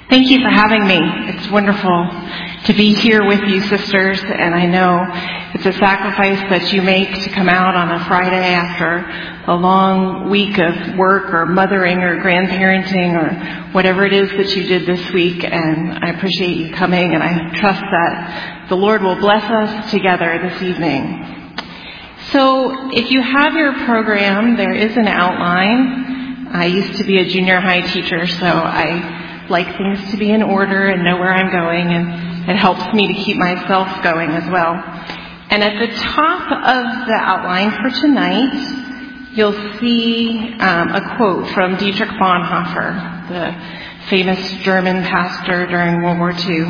Thank you for having me. It's wonderful to be here with you, sisters, and I know it's a sacrifice that you make to come out on a Friday after a long week of work or mothering or grandparenting or whatever it is that you did this week, and I appreciate you coming, and I trust that the Lord will bless us together this evening. So if you have your program, there is an outline. I used to be a junior high teacher, so I like things to be in order and know where I'm going, and it helps me to keep myself going as well. And at the top of the outline for tonight, you'll see a quote from Dietrich Bonhoeffer, the famous German pastor during World War II.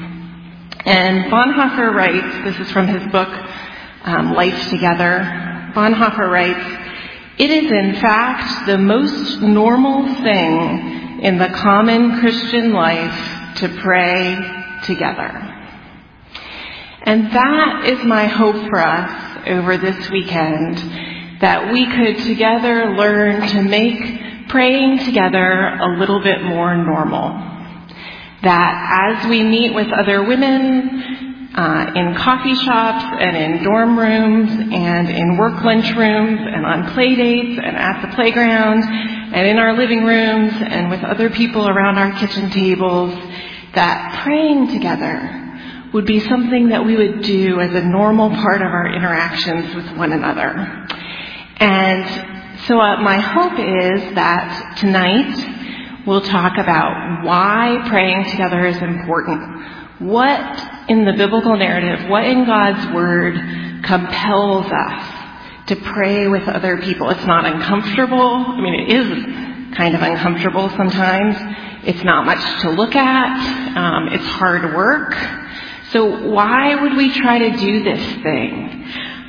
And Bonhoeffer writes, this is from his book, Life Together. Bonhoeffer writes, "It is in fact the most normal thing in the common Christian life to pray together." And that is my hope for us over this weekend, that we could together learn to make praying together a little bit more normal. That as we meet with other women in coffee shops and in dorm rooms and in work lunchrooms and on play dates and at the playground and in our living rooms and with other people around our kitchen tables, that praying together would be something that we would do as a normal part of our interactions with one another. And so my hope is that tonight we'll talk about why praying together is important. What in the biblical narrative, what in God's Word compels us to pray with other people? It's not uncomfortable. I mean, it is kind of uncomfortable sometimes. It's not much to look at. It's hard work. So why would we try to do this thing?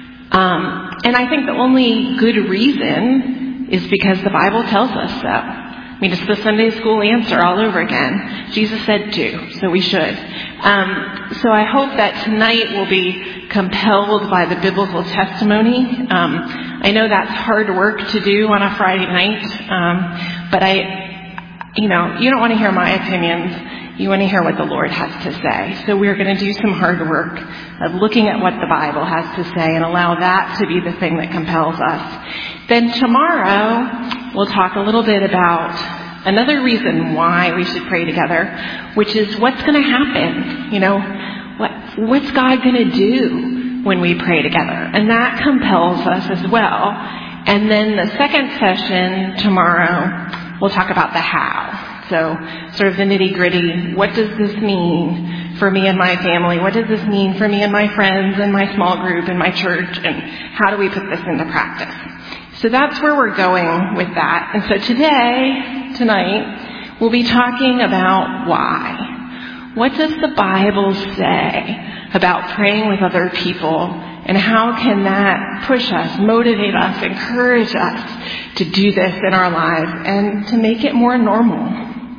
And I think the only good reason is because the Bible tells us so. I mean, it's the Sunday school answer all over again. Jesus said to, so we should. So I hope that tonight we'll be compelled by the biblical testimony. I know that's hard work to do on a Friday night, but you don't want to hear my opinions. You want to hear what the Lord has to say. So we're going to do some hard work of looking at what the Bible has to say and allow that to be the thing that compels us. Then tomorrow, we'll talk a little bit about another reason why we should pray together, which is what's going to happen. What's God going to do when we pray together? And that compels us as well. And then the second session tomorrow, we'll talk about the how. So sort of the nitty-gritty, what does this mean for me and my family? What does this mean for me and my friends and my small group and my church? And how do we put this into practice? So that's where we're going with that. And so tonight, we'll be talking about why. What does the Bible say about praying with other people? And how can that push us, motivate us, encourage us to do this in our lives and to make it more normal?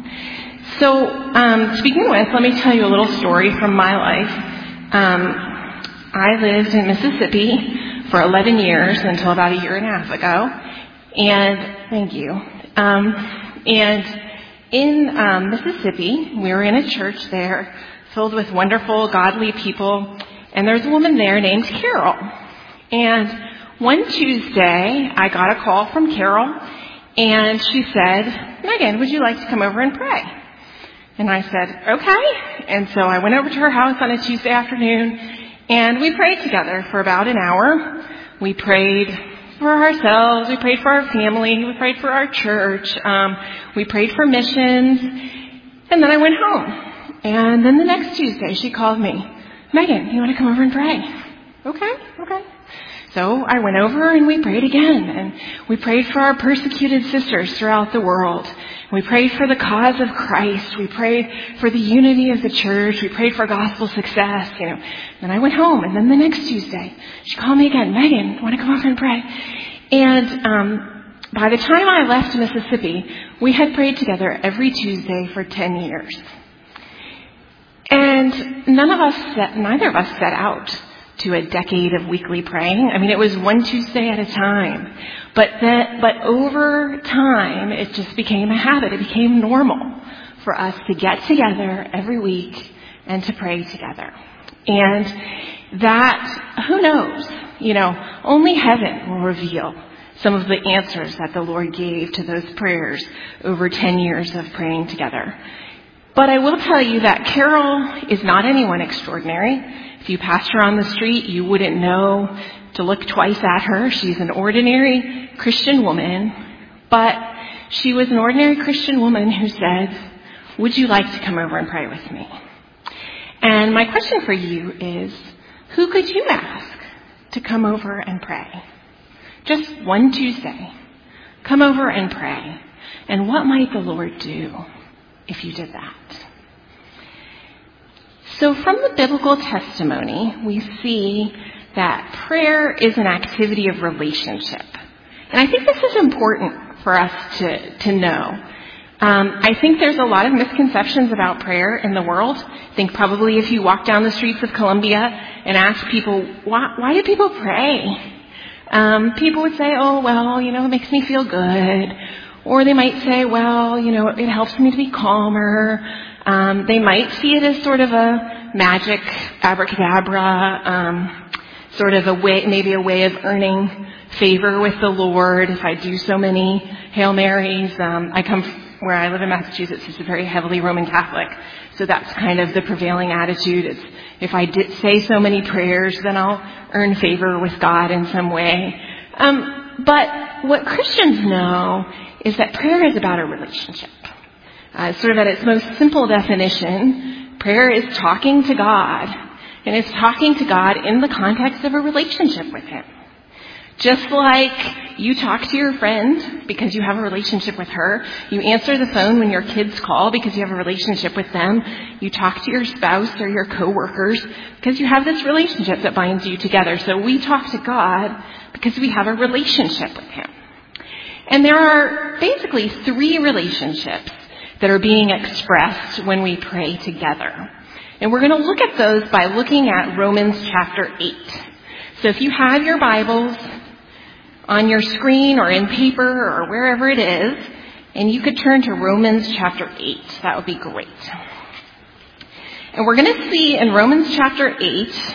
So to begin with, let me tell you a little story from my life. I lived in Mississippi for 11 years until about a year and a half ago. And thank you. And in Mississippi, we were in a church there filled with wonderful, godly people. And there's a woman there named Carol. And one Tuesday, I got a call from Carol. And she said, "Megan, would you like to come over and pray?" And I said, okay. And so I went over to her house on a Tuesday afternoon, and we prayed together for about an hour. We prayed for ourselves. We prayed for our family. We prayed for our church. We prayed for missions. And then I went home. And then the next Tuesday, she called me, "Megan, you want to come over and pray?" Okay. So I went over and we prayed again. And we prayed for our persecuted sisters throughout the world. We prayed for the cause of Christ. We prayed for the unity of the church. We prayed for gospel success, Then I went home, and then the next Tuesday, she called me again, "Megan, want to come over and pray?" And by the time I left Mississippi, we had prayed together every Tuesday for 10 years. And neither of us set out to a decade of weekly praying. I mean, it was one Tuesday at a time. But over time, it just became a habit. It became normal for us to get together every week and to pray together. And that, who knows, only heaven will reveal some of the answers that the Lord gave to those prayers over 10 years of praying together. But I will tell you that Carol is not anyone extraordinary. If you passed her on the street, you wouldn't know to look twice at her. She's an ordinary Christian woman, but she was an ordinary Christian woman who said, "Would you like to come over and pray with me?" And my question for you is, who could you ask to come over and pray? Just one Tuesday. Come over and pray. And what might the Lord do if you did that? So from the biblical testimony, we see that prayer is an activity of relationship. And I think this is important for us to know. I think there's a lot of misconceptions about prayer in the world. I think probably if you walk down the streets of Columbia and ask people, why do people pray? People would say, oh, well, it makes me feel good. Or they might say, well, it helps me to be calmer. They might see it as sort of a magic abracadabra, sort of a way of earning favor with the Lord. If I do so many Hail Marys, where I live in Massachusetts, it's a very heavily Roman Catholic. So that's kind of the prevailing attitude. It's, if I say so many prayers, then I'll earn favor with God in some way. But what Christians know is that prayer is about a relationship. Sort of at its most simple definition, prayer is talking to God. And it's talking to God in the context of a relationship with Him. Just like you talk to your friend because you have a relationship with her. You answer the phone when your kids call because you have a relationship with them. You talk to your spouse or your coworkers because you have this relationship that binds you together. So we talk to God because we have a relationship with Him. And there are basically 3 relationships that are being expressed when we pray together. And we're going to look at those by looking at Romans chapter 8. So if you have your Bibles on your screen or in paper or wherever it is, and you could turn to Romans chapter 8, that would be great. And we're going to see in Romans chapter 8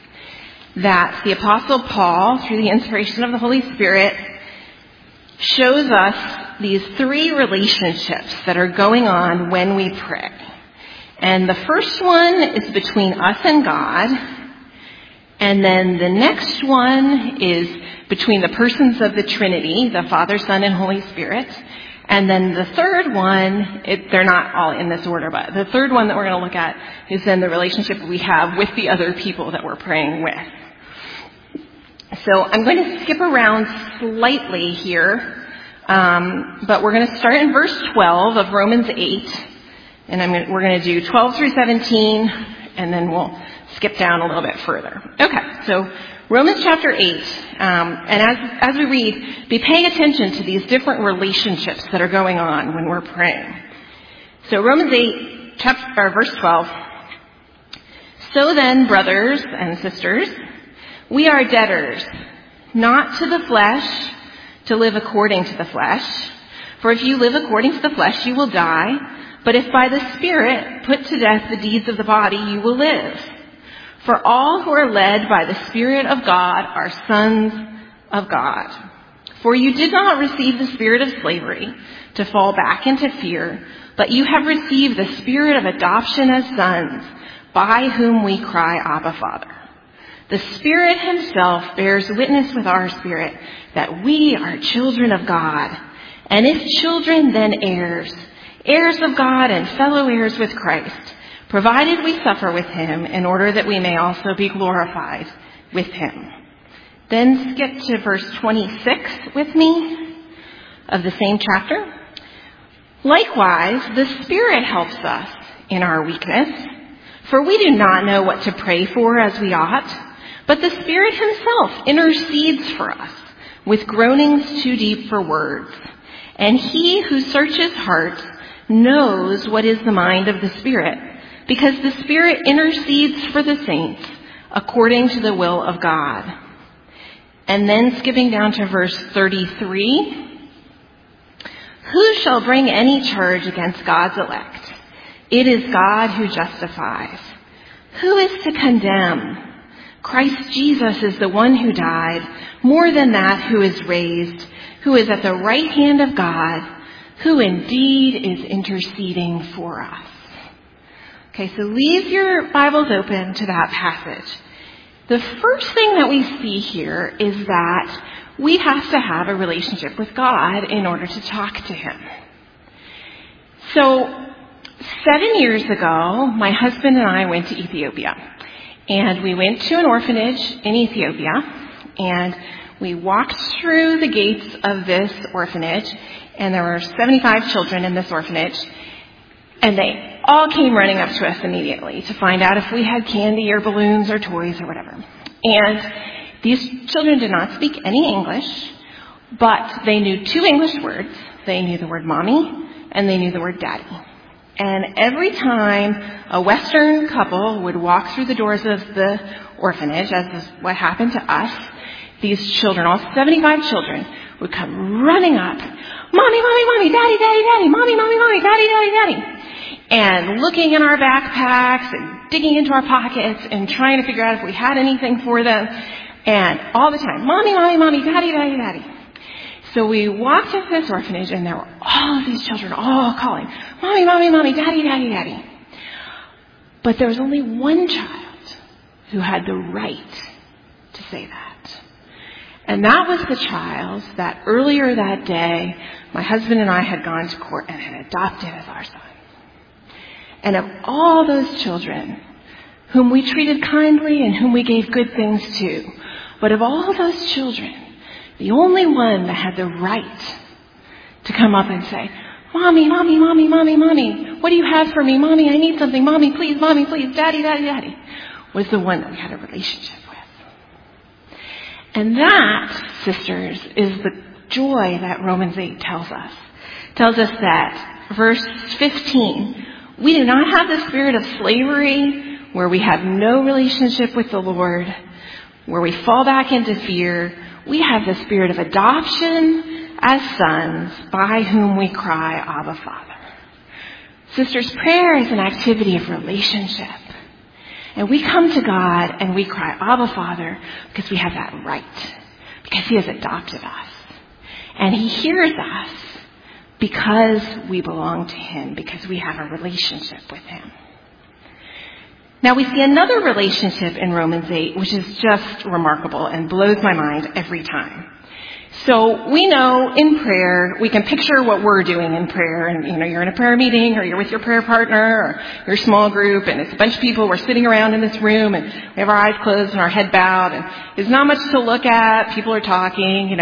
that the Apostle Paul, through the inspiration of the Holy Spirit, shows us these 3 relationships that are going on when we pray. And the first one is between us and God. And then the next one is between the persons of the Trinity, the Father, Son, and Holy Spirit. And then the third one, they're not all in this order, but the third one that we're going to look at is then the relationship we have with the other people that we're praying with. So I'm going to skip around slightly here, but we're going to start in verse 12 of Romans 8, and we're going to do 12 through 17, and then we'll skip down a little bit further. Okay, so Romans chapter 8, and as we read, be paying attention to these different relationships that are going on when we're praying. So Romans 8, verse 12. So then, brothers and sisters, we are debtors, not to the flesh, to live according to the flesh. For if you live according to the flesh, you will die. But if by the Spirit put to death the deeds of the body, you will live. For all who are led by the Spirit of God are sons of God. For you did not receive the spirit of slavery to fall back into fear, but you have received the spirit of adoption as sons, by whom we cry, Abba, Father. The Spirit Himself bears witness with our spirit that we are children of God. And if children, then heirs, heirs of God and fellow heirs with Christ, provided we suffer with Him in order that we may also be glorified with Him. Then skip to verse 26 with me of the same chapter. Likewise, the Spirit helps us in our weakness, for we do not know what to pray for as we ought, but the Spirit Himself intercedes for us with groanings too deep for words. And He who searches hearts knows what is the mind of the Spirit, because the Spirit intercedes for the saints according to the will of God. And then skipping down to verse 33. Who shall bring any charge against God's elect? It is God who justifies. Who is to condemn? Christ Jesus is the one who died, more than that, who is raised, who is at the right hand of God, who indeed is interceding for us. Okay, so leave your Bibles open to that passage. The first thing that we see here is that we have to have a relationship with God in order to talk to Him. So 7 years ago, my husband and I went to Ethiopia. And we went to an orphanage in Ethiopia. And we walked through the gates of this orphanage. And there were 75 children in this orphanage. And they all came running up to us immediately to find out if we had candy or balloons or toys or whatever. And these children did not speak any English, but they knew 2 English words. They knew the word mommy and they knew the word daddy. And every time a Western couple would walk through the doors of the orphanage, as is what happened to us, these children, all 75 children, would come running up, mommy, mommy, mommy, daddy, daddy, daddy, mommy, mommy, mommy, daddy, daddy, daddy. And looking in our backpacks and digging into our pockets and trying to figure out if we had anything for them. And all the time, mommy, mommy, mommy, daddy, daddy, daddy. So we walked into this orphanage and there were all of these children all calling, mommy, mommy, mommy, daddy, daddy, daddy. But there was only one child who had the right to say that. And that was the child that earlier that day, my husband and I had gone to court and had adopted as our son. And of all those children whom we treated kindly and whom we gave good things to, but of all those children, the only one that had the right to come up and say, mommy, mommy, mommy, mommy, mommy, what do you have for me? Mommy, I need something. Mommy, please, daddy, daddy, daddy, was the one that we had a relationship with. And that, sisters, is the joy that Romans 8 tells us. It tells us that, verse 15, we do not have the spirit of slavery where we have no relationship with the Lord, where we fall back into fear. We have the spirit of adoption as sons by whom we cry, Abba, Father. Sisters, prayer is an activity of relationship. And we come to God and we cry, Abba, Father, because we have that right. Because He has adopted us. And He hears us because we belong to Him, because we have a relationship with Him. Now we see another relationship in Romans 8, which is just remarkable and blows my mind every time. So we know in prayer, we can picture what we're doing in prayer. And, you're in a prayer meeting or you're with your prayer partner or your small group and it's a bunch of people. We're sitting around in this room and we have our eyes closed and our head bowed and there's not much to look at. People are talking,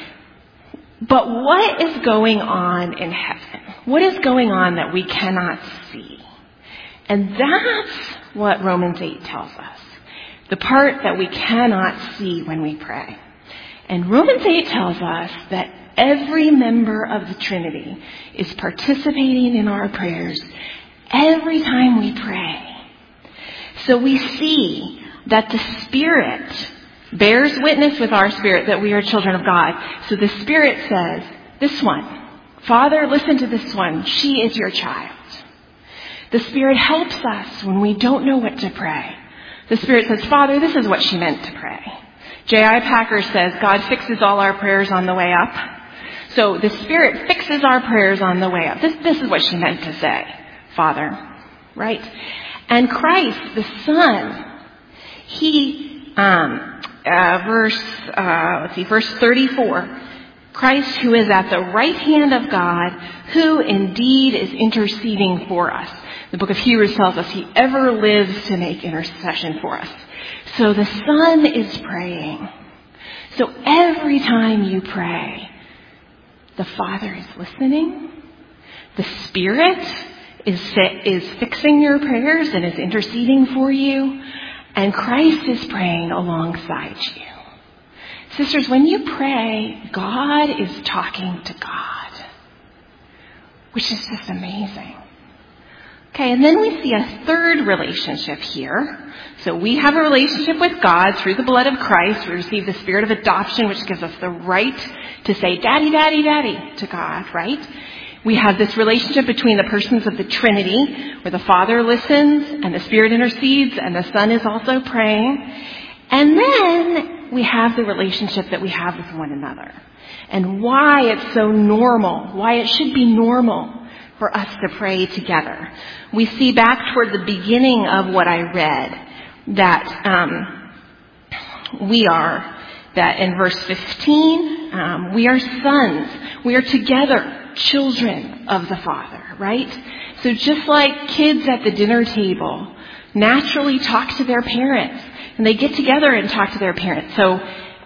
But what is going on in heaven? What is going on that we cannot see? And that's what Romans 8 tells us. The part that we cannot see when we pray. And Romans 8 tells us that every member of the Trinity is participating in our prayers every time we pray. So we see that the Spirit bears witness with our spirit that we are children of God. So the Spirit says, this one, Father, listen to this one. She is your child. The Spirit helps us when we don't know what to pray. The Spirit says, Father, this is what she meant to pray. J.I. Packer says, God fixes all our prayers on the way up. So the Spirit fixes our prayers on the way up. This is what she meant to say, Father, right? And Christ, the Son, He, verse 34, Christ who is at the right hand of God, who indeed is interceding for us. The book of Hebrews tells us He ever lives to make intercession for us. So the Son is praying. So every time you pray, the Father is listening. The Spirit is fixing your prayers and is interceding for you. And Christ is praying alongside you. Sisters, when you pray, God is talking to God, which is just amazing. Okay, and then we see a third relationship here. So we have a relationship with God through the blood of Christ. We receive the spirit of adoption, which gives us the right to say, Daddy, Daddy, Daddy, to God, right? We have this relationship between the persons of the Trinity, where the Father listens and the Spirit intercedes and the Son is also praying. And then we have the relationship that we have with one another, and why it's so normal, why it should be normal for us to pray together. We see back toward the beginning of what I read that that in verse 15, we are sons. We are together children of the Father, right? So just like kids at the dinner table naturally talk to their parents, and they get together and talk to their parents. So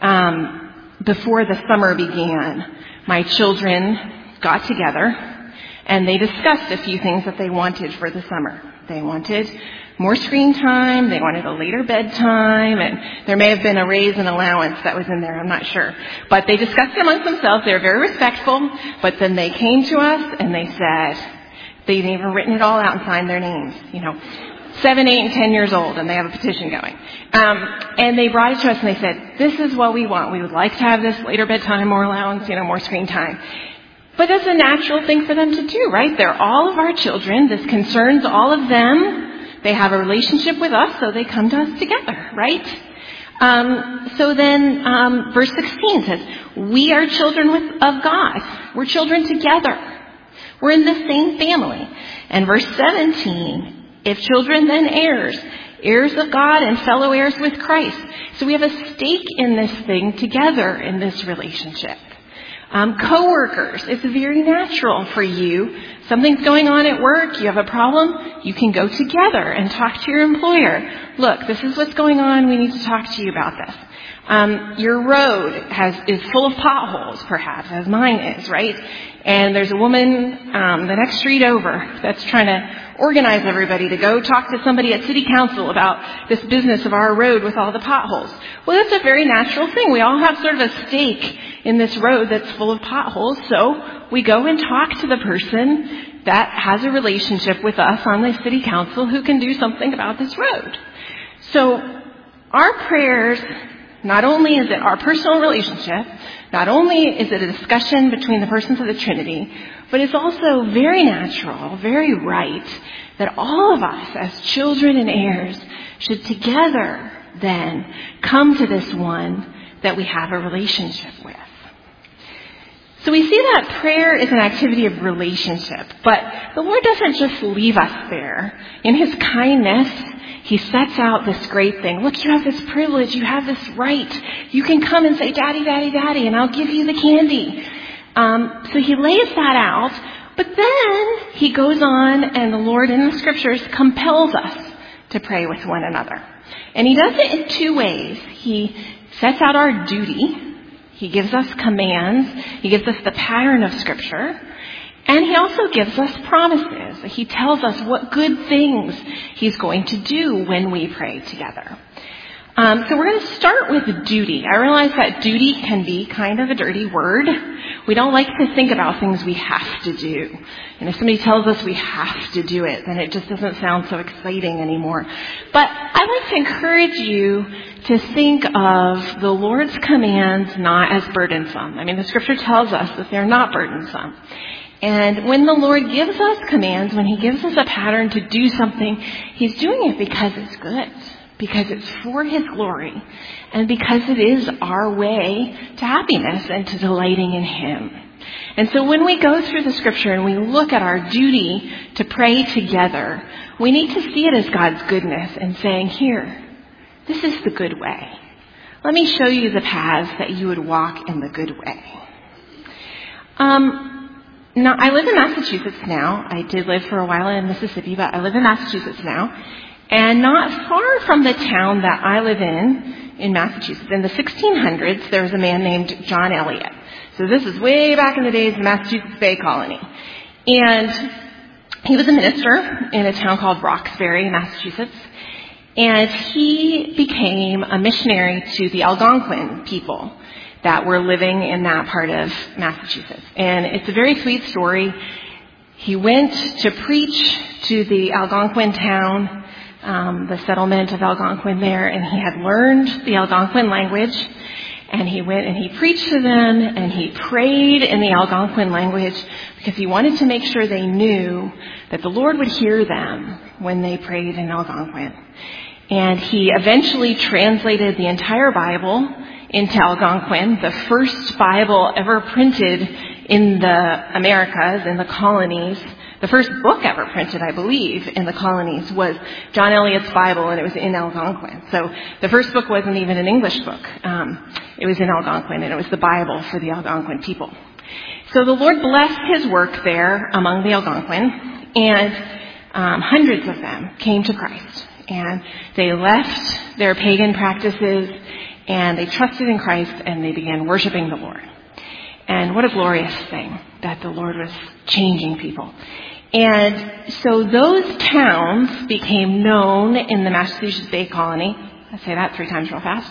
before the summer began, my children got together and they discussed a few things that they wanted for the summer. They wanted more screen time, they wanted a later bedtime, and there may have been a raise and allowance that was in there, I'm not sure. But they discussed it amongst themselves, they were very respectful, but then they came to us and they said, they'd even written it all out and signed their names, 7, 8, and 10 years old, and they have a petition going. And they brought it to us and they said, this is what we want. We would like to have this later bedtime, more allowance, more screen time. But that's a natural thing for them to do, right? They're all of our children. This concerns all of them. They have a relationship with us, so they come to us together, right? So then verse 16 says, we are children of God. We're children together. We're in the same family. And verse 17, if children, then heirs, heirs of God and fellow heirs with Christ. So we have a stake in this thing together in this relationship. Co-workers, it's very natural for you. Something's going on at work, you have a problem, you can go together and talk to your employer. Look, this is what's going on, we need to talk to you about this. Your road is full of potholes, perhaps, as mine is, right? And there's a woman the next street over that's trying to organize everybody to go talk to somebody at city council about this business of our road with all the potholes. Well, that's a very natural thing. We all have sort of a stake in this road that's full of potholes, so we go and talk to the person that has a relationship with us on the city council who can do something about this road. So our prayers, not only is it our personal relationship, not only is it a discussion between the persons of the Trinity, but it's also very natural, very right, that all of us as children and heirs should together then come to this one that we have a relationship with. So we see that prayer is an activity of relationship, but the Lord doesn't just leave us there. In His kindness, He sets out this great thing. Look, you have this privilege, you have this right. You can come and say, Daddy, Daddy, Daddy, and I'll give you the candy. So He lays that out, but then He goes on, and the Lord in the Scriptures compels us to pray with one another. And He does it in two ways. He sets out our duty. He gives us commands. He gives us the pattern of Scripture. And He also gives us promises. He tells us what good things He's going to do when we pray together. So we're going to start with duty. I realize that duty can be kind of a dirty word. We don't like to think about things we have to do. And if somebody tells us we have to do it, then it just doesn't sound so exciting anymore. But I'd like to encourage you to think of the Lord's commands not as burdensome. I mean, the Scripture tells us that they're not burdensome. And when the Lord gives us commands, when He gives us a pattern to do something, He's doing it because it's good, because it's for His glory, and because it is our way to happiness and to delighting in Him. And so when we go through the Scripture and we look at our duty to pray together, we need to see it as God's goodness and saying, here, this is the good way. Let me show you the paths that you would walk in the good way. Now, I live in Massachusetts now. I did live for a while in Mississippi, but I live in Massachusetts now. And not far from the town that I live in Massachusetts, in the 1600s, there was a man named John Eliot. So this is way back in the days of the Massachusetts Bay Colony. And he was a minister in a town called Roxbury, Massachusetts. And he became a missionary to the Algonquin people that were living in that part of Massachusetts. And it's a very sweet story. He went to preach to the Algonquin town, the settlement of Algonquin there, and he had learned the Algonquin language. And he went and he preached to them, and he prayed in the Algonquin language because he wanted to make sure they knew that the Lord would hear them when they prayed in Algonquin. And he eventually translated the entire Bible into Algonquin, the first Bible ever printed in the Americas, in the colonies. The first book ever printed, I believe, in the colonies was John Eliot's Bible, and it was in Algonquin. So the first book wasn't even an English book. It was in Algonquin, and it was the Bible for the Algonquin people. So the Lord blessed his work there among the Algonquin, and hundreds of them came to Christ. And they left their pagan practices, and they trusted in Christ, and they began worshiping the Lord. And what a glorious thing that the Lord was changing people. And so those towns became known in the Massachusetts Bay Colony, I say that 3 times real fast,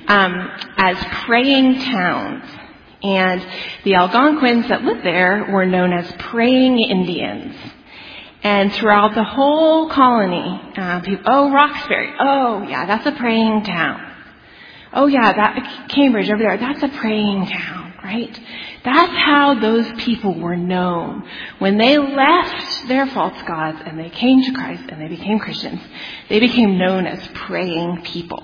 as praying towns. And the Algonquins that lived there were known as praying Indians. And throughout the whole colony, people, oh, Roxbury, oh, yeah, that's a praying town. Oh, yeah, that Cambridge over there, that's a praying town, right? That's how those people were known. When they left their false gods and they came to Christ and they became Christians, they became known as praying people.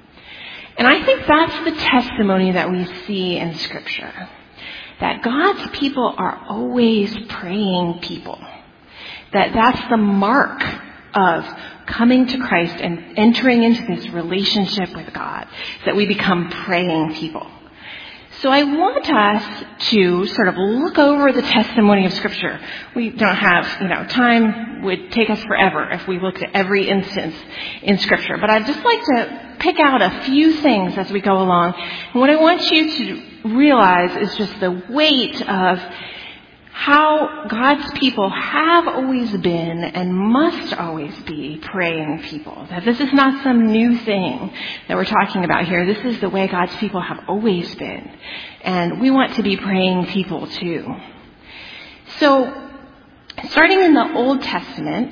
And I think that's the testimony that we see in Scripture, that God's people are always praying people. That's the mark of coming to Christ and entering into this relationship with God, that we become praying people. So I want us to sort of look over the testimony of Scripture. We don't have, time would take us forever if we looked at every instance in Scripture. But I'd just like to pick out a few things as we go along. And what I want you to realize is just the weight of how God's people have always been and must always be praying people. That this is not some new thing that we're talking about here. This is the way God's people have always been. And we want to be praying people too. So, starting in the Old Testament,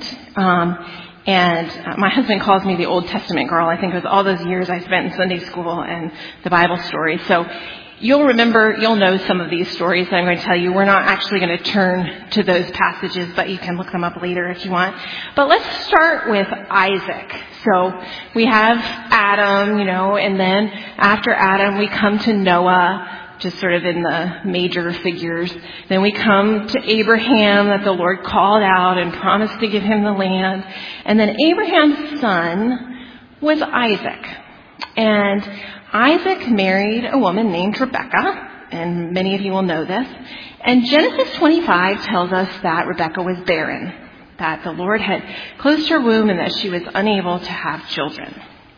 and my husband calls me the Old Testament girl. I think it was all those years I spent in Sunday school and the Bible stories. So, you'll know some of these stories that I'm going to tell you. We're not actually going to turn to those passages, but you can look them up later if you want. But let's start with Isaac. So we have Adam, and then after Adam we come to Noah, just sort of in the major figures. Then we come to Abraham that the Lord called out and promised to give him the land. And then Abraham's son was Isaac. And Isaac married a woman named Rebekah, and many of you will know this. And Genesis 25 tells us that Rebekah was barren, that the Lord had closed her womb and that she was unable to have children.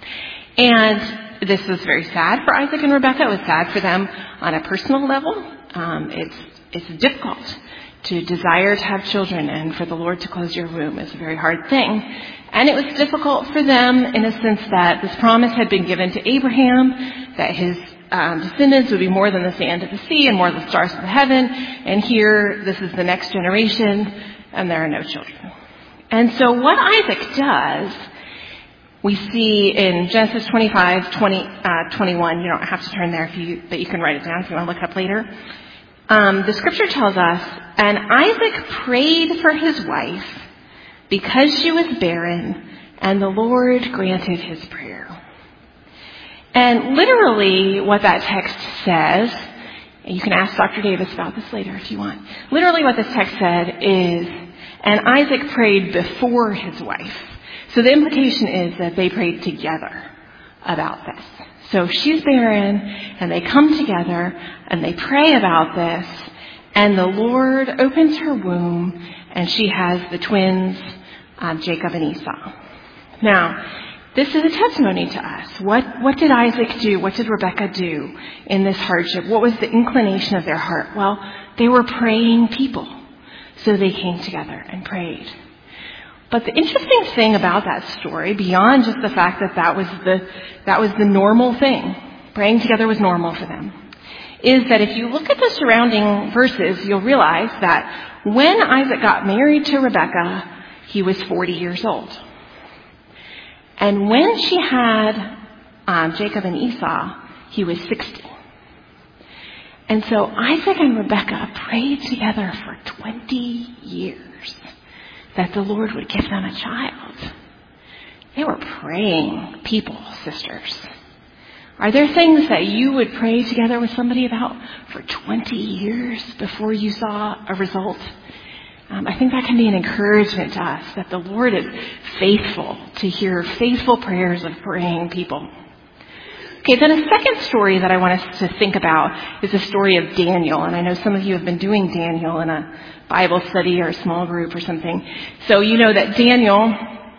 And this was very sad for Isaac and Rebekah. It was sad for them on a personal level. It's difficult to desire to have children, and for the Lord to close your womb is a very hard thing. And it was difficult for them in a sense that this promise had been given to Abraham, that his descendants would be more than the sand of the sea and more than the stars of the heaven. And here, this is the next generation, and there are no children. And so what Isaac does, we see in Genesis 25, 21. You don't have to turn there, but you can write it down if you want to look it up later. The Scripture tells us, and Isaac prayed for his wife because she was barren, and the Lord granted his prayer. And literally what that text says, and you can ask Dr. Davis about this later if you want. Literally what this text said is, and Isaac prayed before his wife. So the implication is that they prayed together about this. So she's barren, and they come together, and they pray about this, and the Lord opens her womb, and she has the twins, Jacob and Esau. Now, this is a testimony to us. What did Isaac do? What did Rebekah do in this hardship? What was the inclination of their heart? Well, they were praying people. So they came together and prayed. But the interesting thing about that story, beyond just the fact that that was the normal thing, praying together was normal for them, is that if you look at the surrounding verses, you'll realize that when Isaac got married to Rebekah, he was 40 years old. And when she had Jacob and Esau, he was 60. And so Isaac and Rebekah prayed together for 20 years that the Lord would give them a child. They were praying people, sisters. Are there things that you would pray together with somebody about for 20 years before you saw a result? I think that can be an encouragement to us that the Lord is faithful to hear faithful prayers of praying people. Okay, then a second story that I want us to think about is the story of Daniel. And I know some of you have been doing Daniel in a Bible study or a small group or something. So you know that Daniel,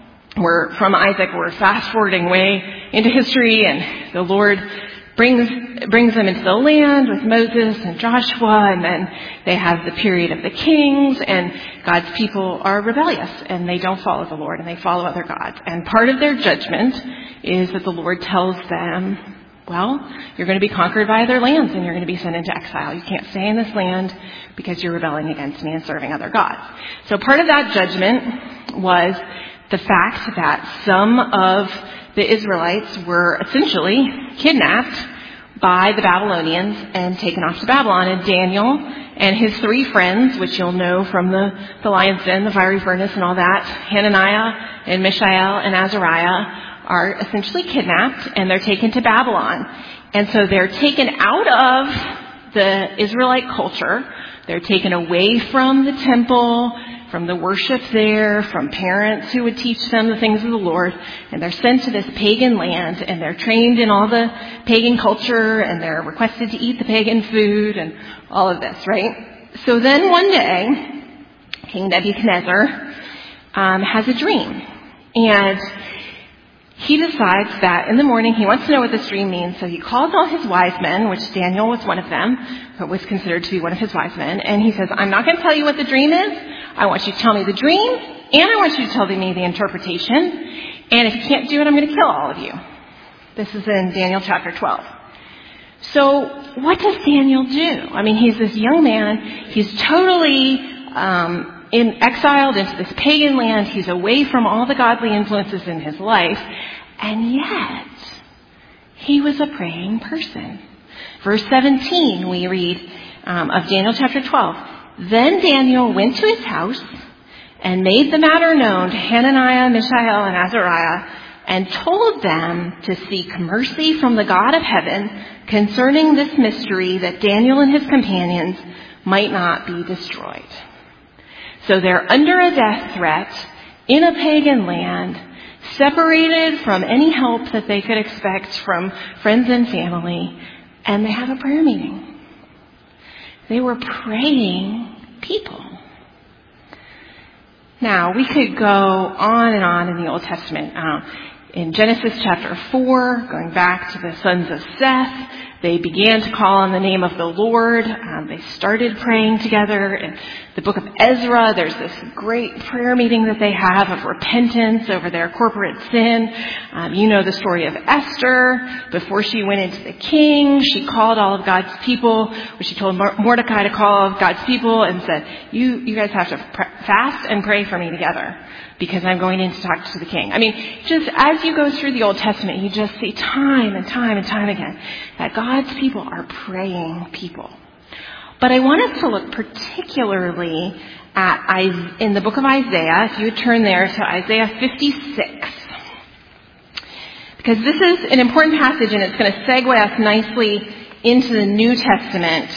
from Isaac, we're fast forwarding way into history, and the Lord brings them into the land with Moses and Joshua, and then they have the period of the kings, and God's people are rebellious, and they don't follow the Lord, and they follow other gods. And part of their judgment is that the Lord tells them, well, you're going to be conquered by other lands, and you're going to be sent into exile. You can't stay in this land because you're rebelling against me and serving other gods. So part of that judgment was the fact that some of the Israelites were essentially kidnapped by the Babylonians and taken off to Babylon. And Daniel and his 3 friends, which you'll know from the lion's den, the fiery furnace and all that, Hananiah and Mishael and Azariah, are essentially kidnapped and they're taken to Babylon. And so they're taken out of the Israelite culture. They're taken away from the temple, from the worship there, from parents who would teach them the things of the Lord, and they're sent to this pagan land, and they're trained in all the pagan culture, and they're requested to eat the pagan food, and all of this, right? So then one day, King Nebuchadnezzar has a dream, and he decides that in the morning he wants to know what this dream means, so he calls all his wise men, which Daniel was one of them, but was considered to be one of his wise men, and he says, I'm not going to tell you what the dream is. I want you to tell me the dream, and I want you to tell me the interpretation, and if you can't do it, I'm going to kill all of you. This is in Daniel chapter 12. So what does Daniel do? I mean, he's this young man. He's totally exiled into this pagan land. He's away from all the godly influences in his life, and yet he was a praying person. Verse 17, we read of Daniel chapter 12. Then Daniel went to his house and made the matter known to Hananiah, Mishael, and Azariah, and told them to seek mercy from the God of heaven concerning this mystery, that Daniel and his companions might not be destroyed. So they're under a death threat in a pagan land, separated from any help that they could expect from friends and family, and they have a prayer meeting. They were praying people. Now, we could go on and on in the Old Testament. In Genesis chapter 4, going back to the sons of Seth, they began to call on the name of the Lord. They started praying together. In the book of Ezra, there's this great prayer meeting that they have of repentance over their corporate sin. You know the story of Esther. Before she went into the king, she called all of God's people, she told Mordecai to call all of God's people and said, you guys have to fast and pray for me together, because I'm going in to talk to the king. I mean, just as you go through the Old Testament, you just see time and time and time again that God's people are praying people. But I want us to look particularly at, in the book of Isaiah, if you would turn there to Isaiah 56. Because this is an important passage, and it's going to segue us nicely into the New Testament.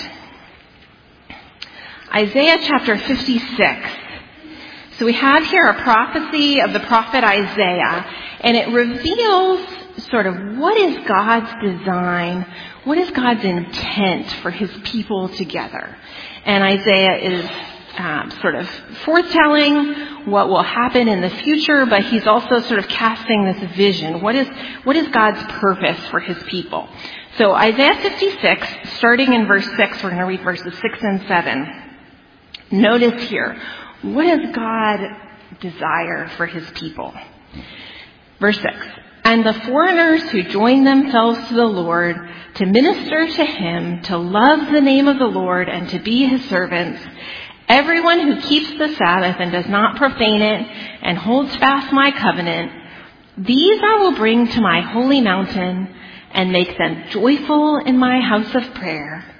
Isaiah chapter 56. So we have here a prophecy of the prophet Isaiah, and it reveals sort of what is God's design, what is God's intent for his people together. And Isaiah is sort of foretelling what will happen in the future, but he's also sort of casting this vision. What is God's purpose for his people? So Isaiah 56, starting in verse 6, we're going to read verses 6 and 7. Notice here, what does God desire for his people? Verse 6. And the foreigners who join themselves to the Lord to minister to him, to love the name of the Lord and to be his servants, everyone who keeps the Sabbath and does not profane it and holds fast my covenant, these I will bring to my holy mountain and make them joyful in my house of prayer.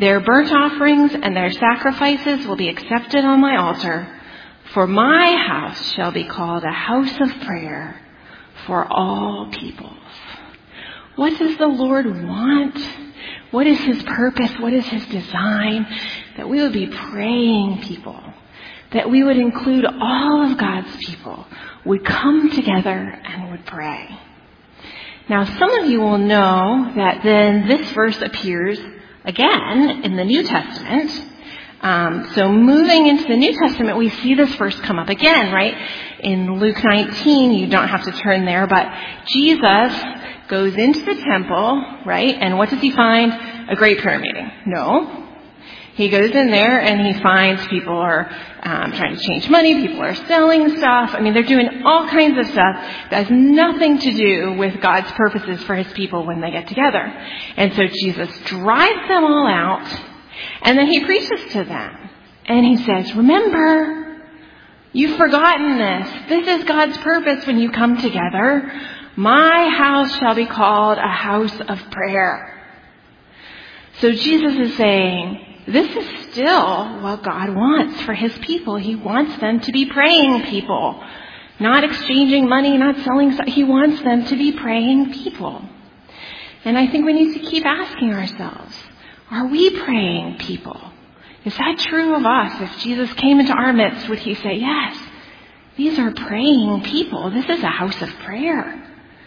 Their burnt offerings and their sacrifices will be accepted on my altar, for my house shall be called a house of prayer for all peoples. What does the Lord want? What is his purpose? What is his design? That we would be praying people. That we would include all of God's people, would come together and would pray. Now, some of you will know that then this verse appears again in the New Testament. So moving into the New Testament, we see this verse come up again, right? In Luke 19, you don't have to turn there, but Jesus goes into the temple, right? And what does he find? A great prayer meeting. No. He goes in there and he finds people are trying to change money, people are selling stuff. I mean, they're doing all kinds of stuff that has nothing to do with God's purposes for his people when they get together. And so Jesus drives them all out, and then he preaches to them. And he says, remember, you've forgotten this. This is God's purpose when you come together. My house shall be called a house of prayer. So Jesus is saying, this is still what God wants for his people. He wants them to be praying people, not exchanging money, not selling stuff. He wants them to be praying people. And I think we need to keep asking ourselves, are we praying people? Is that true of us? If Jesus came into our midst, would he say, yes, these are praying people. This is a house of prayer.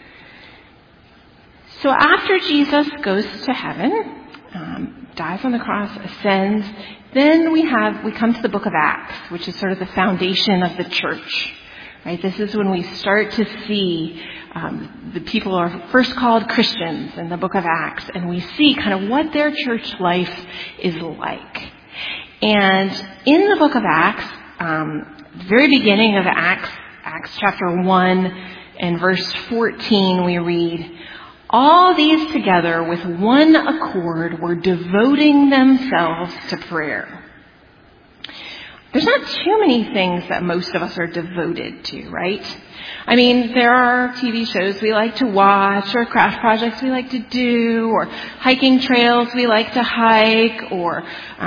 So after Jesus goes to heaven, dies on the cross, ascends, then we come to the book of Acts, which is sort of the foundation of the church. Right? This is when we start to see the people are first called Christians in the book of Acts, and we see kind of what their church life is like. And in the book of Acts, the very beginning of Acts chapter 1 and verse 14, we read, all these together with one accord were devoting themselves to prayer. There's not too many things that most of us are devoted to, right? I mean, there are TV shows we like to watch, or craft projects we like to do, or hiking trails we like to hike, or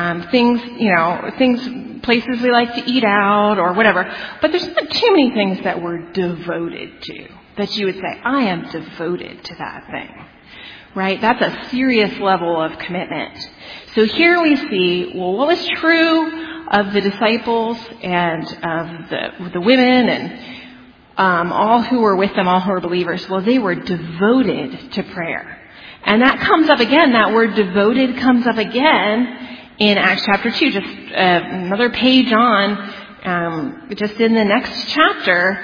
places we like to eat out, or whatever. But there's not too many things that we're devoted to, that you would say, I am devoted to that thing. Right? That's a serious level of commitment. So here we see, well, what was true of the disciples and of the women and all who were with them, all who were believers? Well, they were devoted to prayer. And that comes up again, that word devoted comes up again in Acts chapter 2, just another page on, just in the next chapter.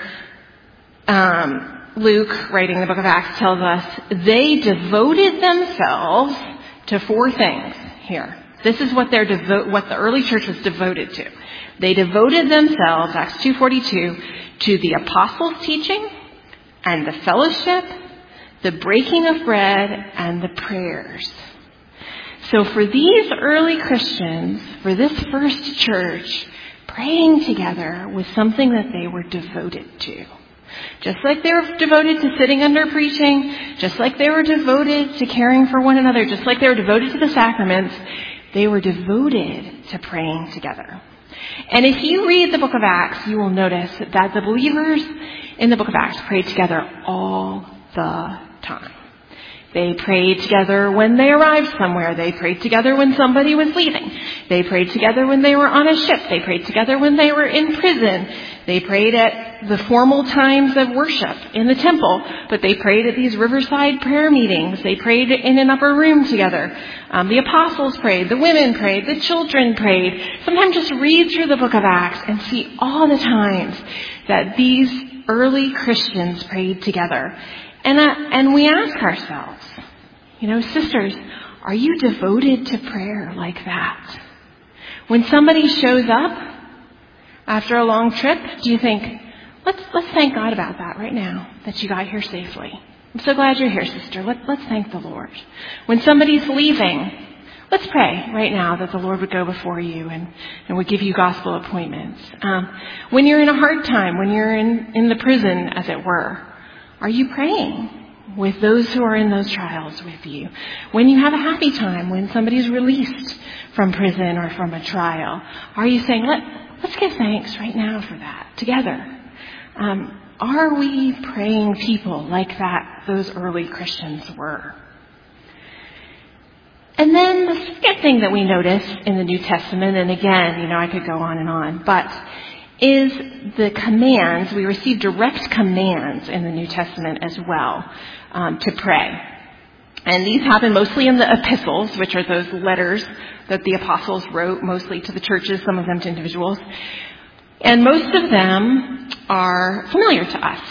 Luke, writing the book of Acts, tells us they devoted themselves to four things here. This is what what the early church was devoted to. They devoted themselves, Acts 2:42, to the apostles' teaching and the fellowship, the breaking of bread, and the prayers. So for these early Christians, for this first church, praying together was something that they were devoted to. Just like they were devoted to sitting under preaching, just like they were devoted to caring for one another, just like they were devoted to the sacraments, they were devoted to praying together. And if you read the book of Acts, you will notice that the believers in the book of Acts prayed together all the time. They prayed together when they arrived somewhere. They prayed together when somebody was leaving. They prayed together when they were on a ship. They prayed together when they were in prison. They prayed at the formal times of worship in the temple, but they prayed at these riverside prayer meetings. They prayed in an upper room together. The apostles prayed. The women prayed. The children prayed. Sometimes just read through the book of Acts and see all the times that these early Christians prayed together. And we ask ourselves, sisters, are you devoted to prayer like that? When somebody shows up after a long trip, do you think, let's thank God about that right now, that you got here safely. I'm so glad you're here, sister. Let's thank the Lord. When somebody's leaving, let's pray right now that the Lord would go before you and would give you gospel appointments. When you're in a hard time, when you're in the prison, as it were, are you praying with those who are in those trials with you? When you have a happy time, when somebody's released from prison or from a trial? Are you saying, let's give thanks right now for that together? Are we praying people like that those early Christians were? And then the second thing that we notice in the New Testament, and again, I could go on and on, but is the commands. We receive direct commands in the New Testament as well to pray. And these happen mostly in the epistles, which are those letters that the apostles wrote, mostly to the churches, some of them to individuals. And most of them are familiar to us.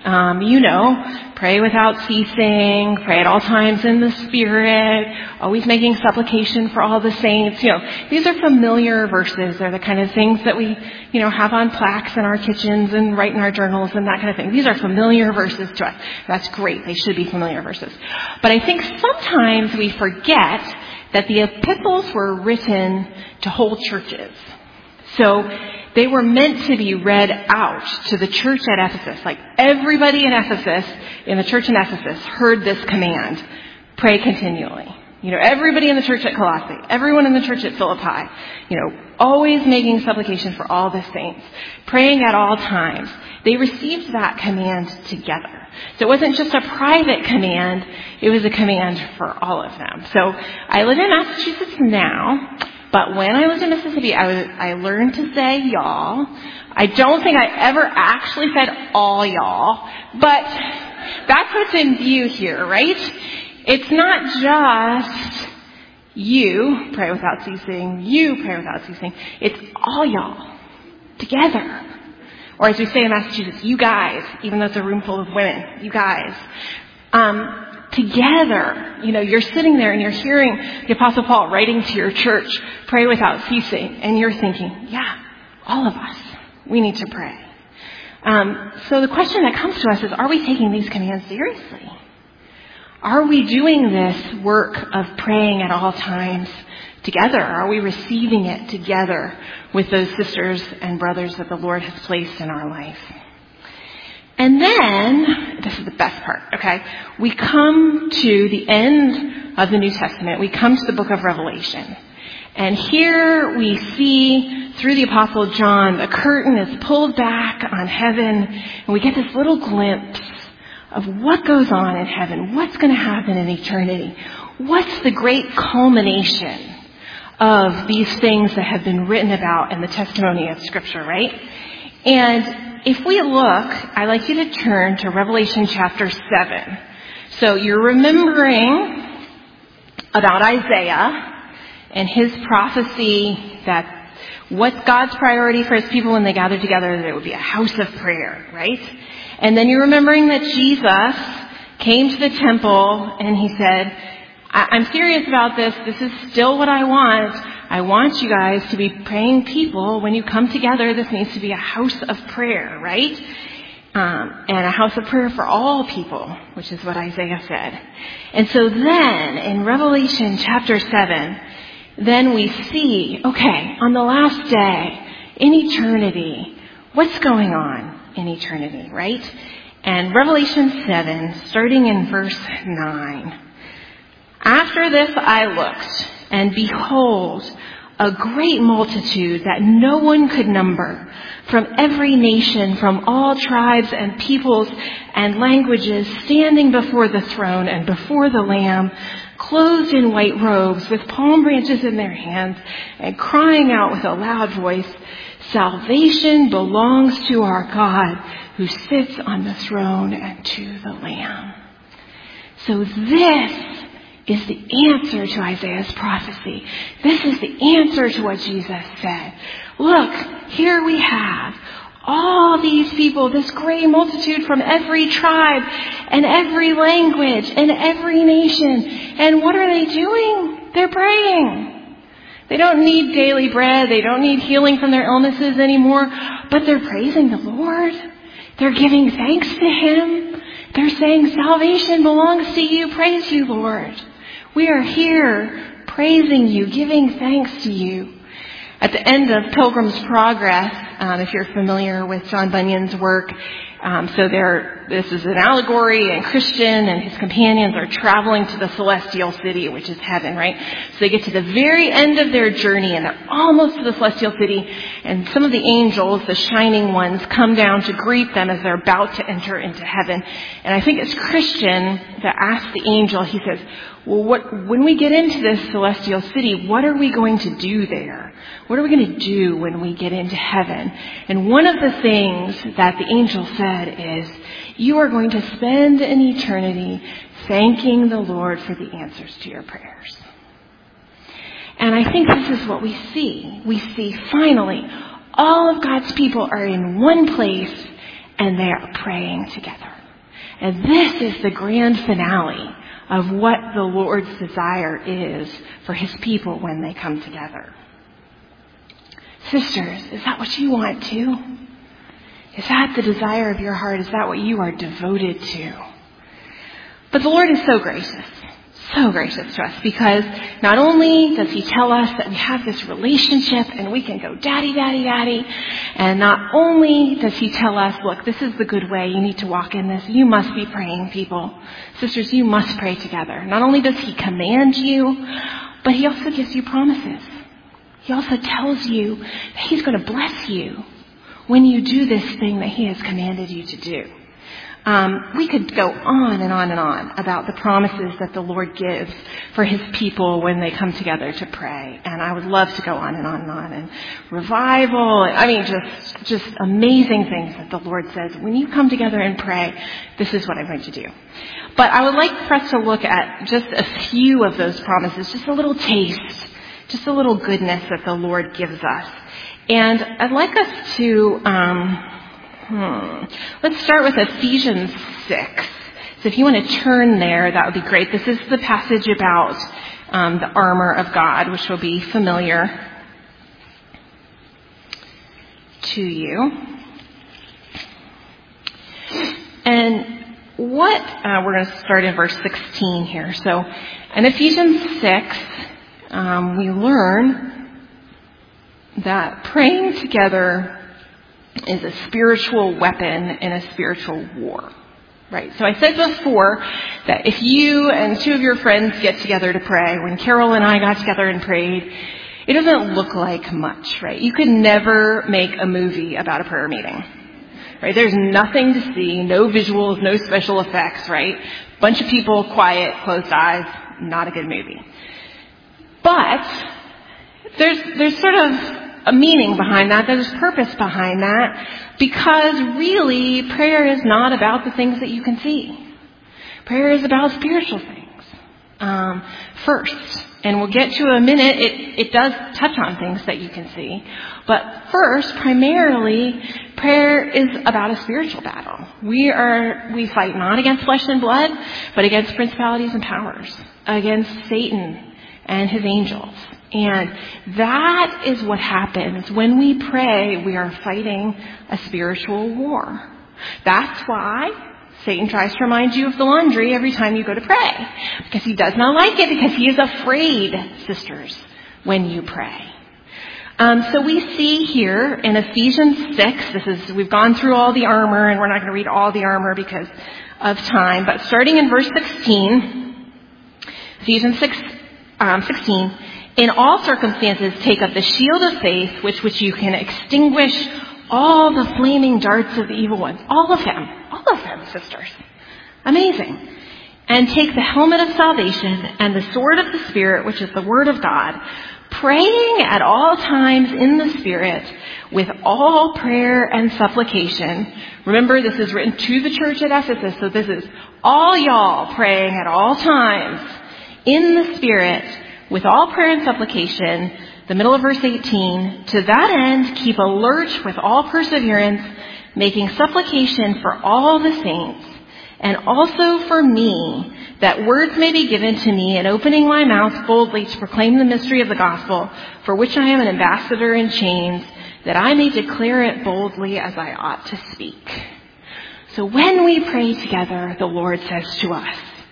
Pray without ceasing, pray at all times in the Spirit, always making supplication for all the saints. These are familiar verses. They're the kind of things that we, have on plaques in our kitchens and write in our journals and that kind of thing. These are familiar verses to us. That's great. They should be familiar verses. But I think sometimes we forget that the epistles were written to whole churches. So they were meant to be read out to the church at Ephesus. Like everybody in Ephesus, in the church in Ephesus, heard this command, pray continually. Everybody in the church at Colossae, everyone in the church at Philippi, always making supplication for all the saints, praying at all times. They received that command together. So it wasn't just a private command, it was a command for all of them. So I live in Massachusetts now. But when I lived in Mississippi, I learned to say y'all. I don't think I ever actually said all y'all, but that's what's in view here, right? It's not just you pray without ceasing, you pray without ceasing. It's all y'all together. Or as we say in Massachusetts, you guys, even though it's a room full of women, you guys. Together, you're sitting there and you're hearing the Apostle Paul writing to your church, pray without ceasing, and you're thinking, yeah, all of us, we need to pray. So the question that comes to us is, are we taking these commands seriously? Are we doing this work of praying at all times together? Are we receiving it together with those sisters and brothers that the Lord has placed in our life? And then, this is the best part, okay? We come to the end of the New Testament. We come to the book of Revelation. And here we see, through the Apostle John, the curtain is pulled back on heaven, and we get this little glimpse of what goes on in heaven, what's going to happen in eternity, what's the great culmination of these things that have been written about in the testimony of Scripture, right? And if we look, I'd like you to turn to Revelation chapter 7. So you're remembering about Isaiah and his prophecy that what's God's priority for his people when they gather together, that it would be a house of prayer, right? And then you're remembering that Jesus came to the temple and he said, I'm serious about this. This is still what I want. I want you guys to be praying people. When you come together, this needs to be a house of prayer, right? And a house of prayer for all people, which is what Isaiah said. And so then, in Revelation chapter 7, then we see, okay, on the last day, in eternity, what's going on in eternity, right? And Revelation 7, starting in verse 9. After this I looked, and behold, a great multitude that no one could number, from every nation, from all tribes and peoples and languages, standing before the throne and before the Lamb, clothed in white robes, with palm branches in their hands, and crying out with a loud voice, salvation belongs to our God, who sits on the throne, and to the Lamb. So this is the answer to Isaiah's prophecy. This is the answer to what Jesus said. Look, here we have all these people, this great multitude from every tribe and every language and every nation. And what are they doing? They're praying. They don't need daily bread. They don't need healing from their illnesses anymore. But they're praising the Lord. They're giving thanks to Him. They're saying, salvation belongs to you. Praise you, Lord. We are here praising you, giving thanks to you. At the end of Pilgrim's Progress, if you're familiar with John Bunyan's work, This is an allegory, and Christian and his companions are traveling to the celestial city, which is heaven, right? So they get to the very end of their journey, and they're almost to the celestial city, and some of the angels, the shining ones, come down to greet them as they're about to enter into heaven. And I think it's Christian that asks the angel, he says, well, when we get into this celestial city, what are we going to do there? What are we going to do when we get into heaven? And one of the things that the angel said is, you are going to spend an eternity thanking the Lord for the answers to your prayers. And I think this is what we see. We see finally all of God's people are in one place and they are praying together. And this is the grand finale of what the Lord's desire is for his people when they come together. Sisters, is that what you want too? Is that the desire of your heart? Is that what you are devoted to? But the Lord is so gracious to us, because not only does he tell us that we have this relationship and we can go daddy, daddy, daddy, and not only does he tell us, look, this is the good way, you need to walk in this, you must be praying, people. Sisters, you must pray together. Not only does he command you, but he also gives you promises. He also tells you that he's going to bless you when you do this thing that he has commanded you to do. We could go on and on and on about the promises that the Lord gives for his people when they come together to pray. And I would love to go on and on and on. And revival, just amazing things that the Lord says. When you come together and pray, this is what I'm going to do. But I would like for us to look at just a few of those promises, just a little taste, just a little goodness that the Lord gives us. And I'd like us to, let's start with Ephesians 6. So if you want to turn there, that would be great. This is the passage about the armor of God, which will be familiar to you. And what, we're going to start in verse 16 here. So in Ephesians 6, we learn that praying together is a spiritual weapon in a spiritual war, right? So I said before that if you and two of your friends get together to pray, when Carol and I got together and prayed, it doesn't look like much, right? You could never make a movie about a prayer meeting, right? There's nothing to see, no visuals, no special effects, right? Bunch of people, quiet, closed eyes, not a good movie. But there's sort of a meaning behind that. There's purpose behind that, because really prayer is not about the things that you can see. Prayer is about spiritual things first. And we'll get to a minute. It does touch on things that you can see. But first, primarily, prayer is about a spiritual battle. We fight not against flesh and blood, but against principalities and powers, against Satan and his angels. And that is what happens when we pray. We are fighting a spiritual war. That's why Satan tries to remind you of the laundry every time you go to pray, because he does not like it, because he is afraid, sisters, when you pray. So we see here in Ephesians 6, we've gone through all the armor, and we're not going to read all the armor because of time, but starting in verse 16, Ephesians 6:16, in all circumstances take up the shield of faith, with which you can extinguish all the flaming darts of the evil one. All of them, sisters. Amazing. And take the helmet of salvation and the sword of the Spirit, which is the word of God, praying at all times in the Spirit with all prayer and supplication. Remember, this is written to the church at Ephesus, so this is all y'all praying at all times in the Spirit with all prayer and supplication. The middle of verse 18, to that end, keep alert with all perseverance, making supplication for all the saints, and also for me, that words may be given to me in opening my mouth boldly to proclaim the mystery of the gospel, for which I am an ambassador in chains, that I may declare it boldly as I ought to speak. So when we pray together, the Lord says to us,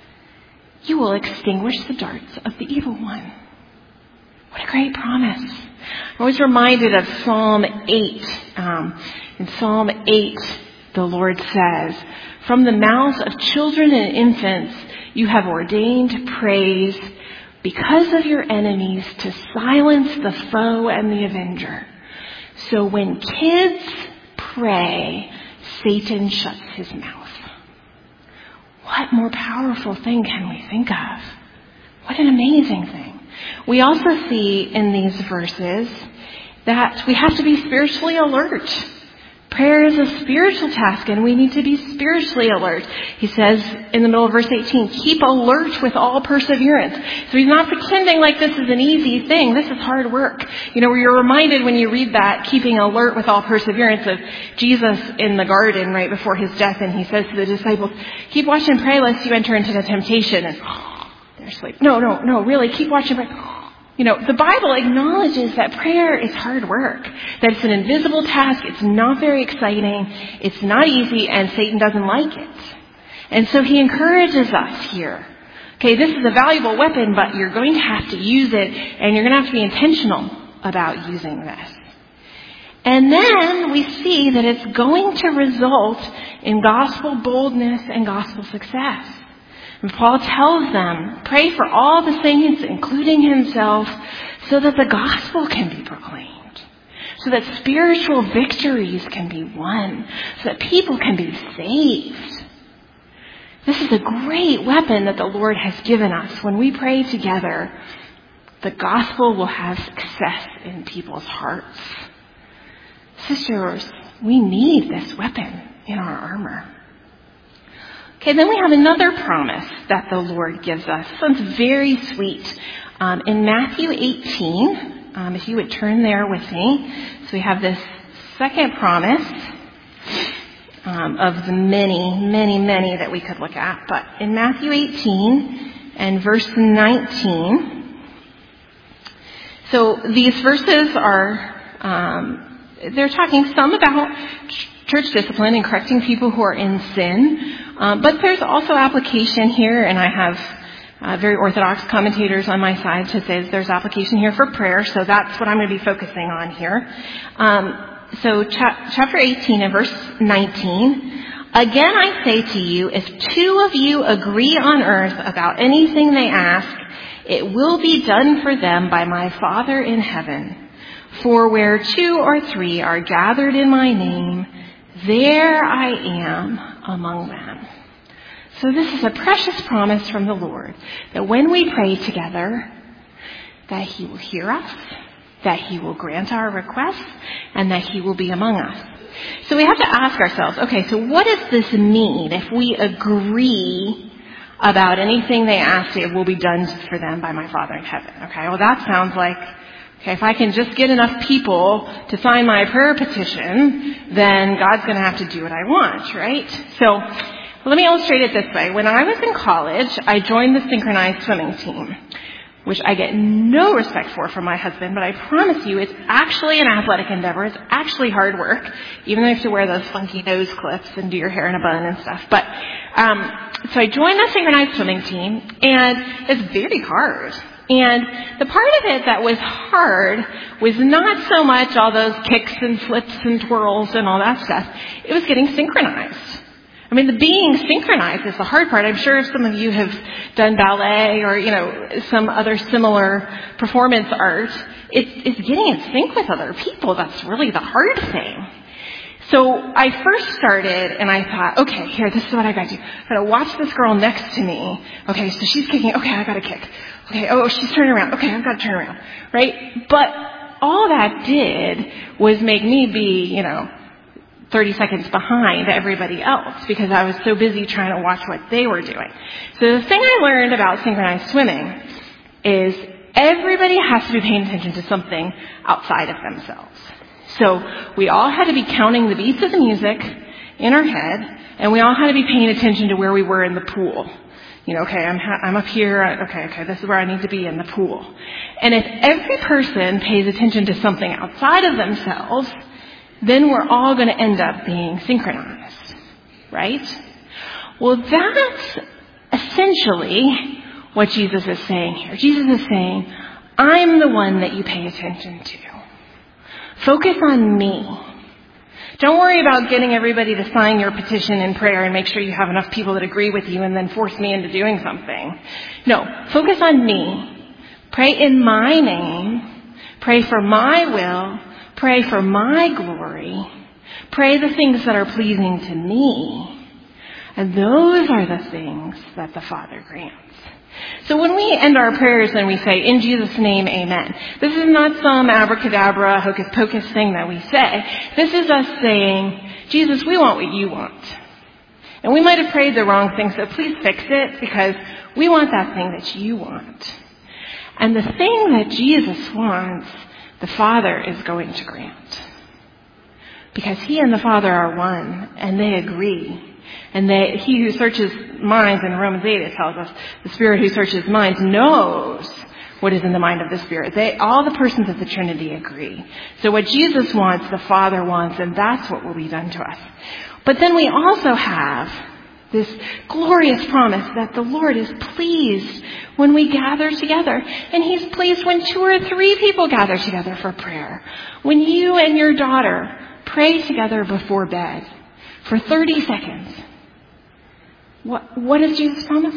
you will extinguish the darts of the evil one. What a great promise. I'm always reminded of Psalm 8. In Psalm 8, the Lord says, from the mouths of children and infants, you have ordained praise because of your enemies to silence the foe and the avenger. So when kids pray, Satan shuts his mouth. What more powerful thing can we think of? What an amazing thing. We also see in these verses that we have to be spiritually alert. Prayer is a spiritual task, and we need to be spiritually alert. He says in the middle of verse 18, keep alert with all perseverance. So he's not pretending like this is an easy thing. This is hard work. Where you're reminded when you read that, keeping alert with all perseverance, of Jesus in the garden right before his death, and he says to the disciples, keep watch and pray lest you enter into the temptation. And they're asleep. No, really, keep watch and pray. The Bible acknowledges that prayer is hard work, that it's an invisible task, it's not very exciting, it's not easy, and Satan doesn't like it. And so he encourages us here. Okay, this is a valuable weapon, but you're going to have to use it, and you're going to have to be intentional about using this. And then we see that it's going to result in gospel boldness and gospel success. And Paul tells them, pray for all the saints, including himself, so that the gospel can be proclaimed, so that spiritual victories can be won, so that people can be saved. This is a great weapon that the Lord has given us. When we pray together, the gospel will have success in people's hearts. Sisters, we need this weapon in our armor. Okay, then we have another promise that the Lord gives us. This one's very sweet. In Matthew 18, if you would turn there with me. So we have this second promise of the many that we could look at. But in Matthew 18 and verse 19, so these verses are, they're talking some about church discipline and correcting people who are in sin. But there's also application here, and I have very orthodox commentators on my side to say that there's application here for prayer, so that's what I'm going to be focusing on here. So chapter 18 and verse 19, again I say to you, if two of you agree on earth about anything they ask, it will be done for them by my Father in heaven. For where 2 or 3 are gathered in my name, there I am among them. So this is a precious promise from the Lord, that when we pray together, that he will hear us, that he will grant our requests, and that he will be among us. So we have to ask ourselves, okay, so what does this mean if we agree about anything they ask, it will be done for them by my Father in heaven? Okay, well that sounds like, okay, if I can just get enough people to sign my prayer petition, then God's going to have to do what I want, right? So let me illustrate it this way. When I was in college, I joined the synchronized swimming team, which I get no respect for from my husband, but I promise you it's actually an athletic endeavor. It's actually hard work, even though you have to wear those funky nose clips and do your hair in a bun and stuff. But so I joined the synchronized swimming team, and it's very hard. And the part of it that was hard was not so much all those kicks and flips and twirls and all that stuff. It was getting synchronized. I mean, the being synchronized is the hard part. I'm sure if some of you have done ballet or, some other similar performance art, it's getting in sync with other people. That's really the hard thing. So I first started and I thought, okay, here, this is what I got to do. I got to watch this girl next to me. Okay, so she's kicking. Okay, I got to kick. Okay, oh, she's turning around. Okay, I've got to turn around. Right? But all that did was make me be, 30 seconds behind everybody else because I was so busy trying to watch what they were doing. So the thing I learned about synchronized swimming is everybody has to be paying attention to something outside of themselves. So we all had to be counting the beats of the music in our head, and we all had to be paying attention to where we were in the pool. Okay, I'm up here. Okay, this is where I need to be in the pool. And if every person pays attention to something outside of themselves, then we're all going to end up being synchronized, right? Well, that's essentially what Jesus is saying here. Jesus is saying, I'm the one that you pay attention to. Focus on me. Don't worry about getting everybody to sign your petition in prayer and make sure you have enough people that agree with you and then force me into doing something. No, focus on me. Pray in my name. Pray for my will. Pray for my glory. Pray the things that are pleasing to me. And those are the things that the Father grants. So when we end our prayers and we say, in Jesus' name, amen, this is not some abracadabra, hocus pocus thing that we say. This is us saying, Jesus, we want what you want. And we might have prayed the wrong thing, so please fix it because we want that thing that you want. And the thing that Jesus wants, the Father is going to grant. Because he and the Father are one, and they agree. And he who searches minds, in Romans 8 it tells us, the Spirit who searches minds knows what is in the mind of the Spirit. All the persons of the Trinity agree. So what Jesus wants, the Father wants, and that's what will be done to us. But then we also have this glorious promise that the Lord is pleased when we gather together. And he's pleased when 2 or 3 people gather together for prayer. When you and your daughter pray together before bed for 30 seconds. What does Jesus promise?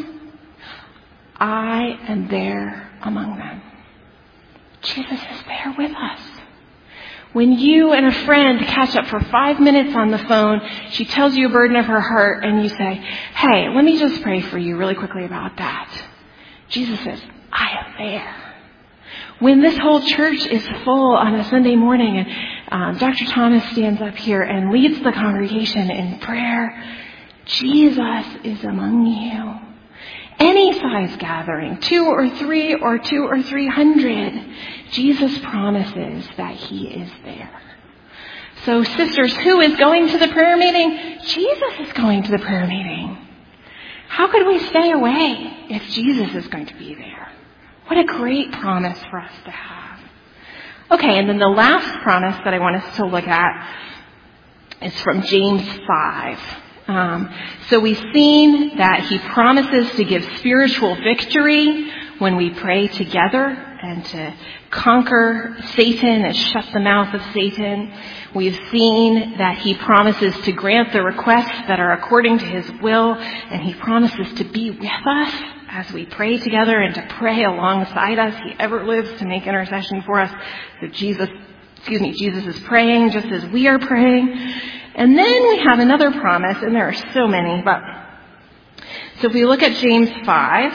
I am there among them. Jesus is there with us. When you and a friend catch up for 5 minutes on the phone, she tells you a burden of her heart, and you say, hey, let me just pray for you really quickly about that. Jesus says, I am there. When this whole church is full on a Sunday morning and Dr. Thomas stands up here and leads the congregation in prayer, Jesus is among you. Any size gathering, 2 or 3 or 2 or 300, Jesus promises that he is there. So sisters, who is going to the prayer meeting? Jesus is going to the prayer meeting. How could we stay away if Jesus is going to be there? What a great promise for us to have. Okay, and then the last promise that I want us to look at is from James 5. So we've seen that he promises to give spiritual victory when we pray together and to conquer Satan and shut the mouth of Satan. We've seen that he promises to grant the requests that are according to his will, and he promises to be with us as we pray together and to pray alongside us. He ever lives to make intercession for us. So Jesus is praying just as we are praying. And then we have another promise, and there are so many, but so if we look at James 5,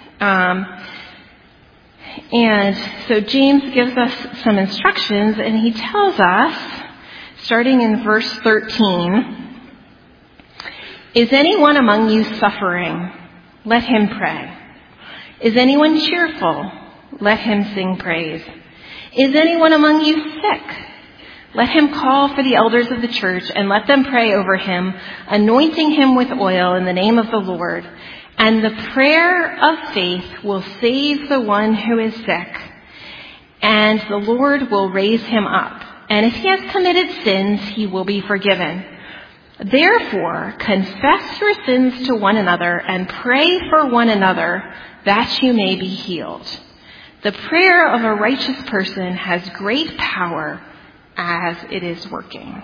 and so James gives us some instructions, and he tells us, starting in verse 13, is anyone among you suffering? Let him pray. Is anyone cheerful? Let him sing praise. Is anyone among you sick? Let him call for the elders of the church and let them pray over him, anointing him with oil in the name of the Lord. And the prayer of faith will save the one who is sick, and the Lord will raise him up. And if he has committed sins, he will be forgiven. Therefore, confess your sins to one another and pray for one another that you may be healed. The prayer of a righteous person has great power as it is working.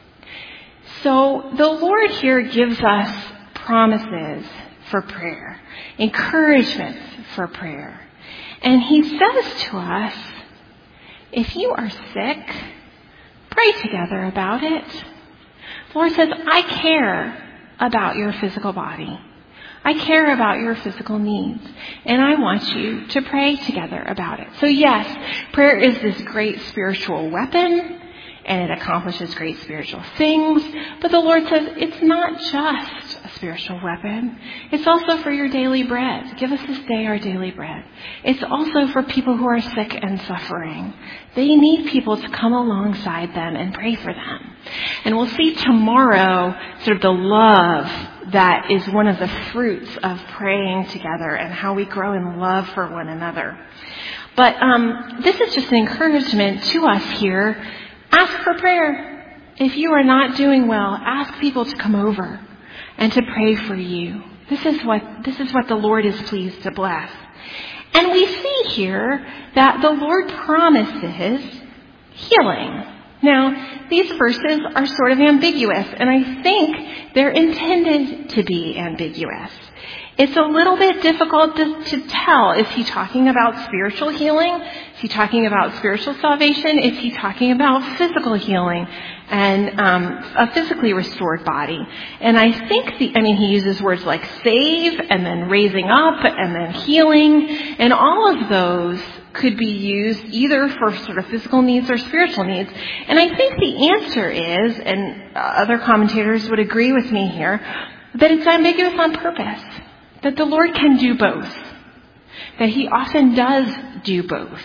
So the Lord here gives us promises for prayer, encouragements for prayer. And he says to us, if you are sick, pray together about it. The Lord says, I care about your physical body. I care about your physical needs, and I want you to pray together about it. So yes, prayer is this great spiritual weapon, and it accomplishes great spiritual things, but the Lord says it's not just a spiritual weapon. It's also for your daily bread. Give us this day our daily bread. It's also for people who are sick and suffering. They need people to come alongside them and pray for them. And we'll see tomorrow sort of the love that is one of the fruits of praying together and how we grow in love for one another. But this is just an encouragement to us here. Ask for prayer. If you are not doing well, ask people to come over and to pray for you. This is what the Lord is pleased to bless. And we see here that the Lord promises healing. Now, these verses are sort of ambiguous, and I think they're intended to be ambiguous. It's a little bit difficult to tell. Is he talking about spiritual healing? Is he talking about spiritual salvation? Is he talking about physical healing and a physically restored body? And I think he uses words like save and then raising up and then healing, and all of those could be used either for sort of physical needs or spiritual needs. And I think the answer is, and other commentators would agree with me here, that it's ambiguous on purpose. That the Lord can do both. That he often does do both.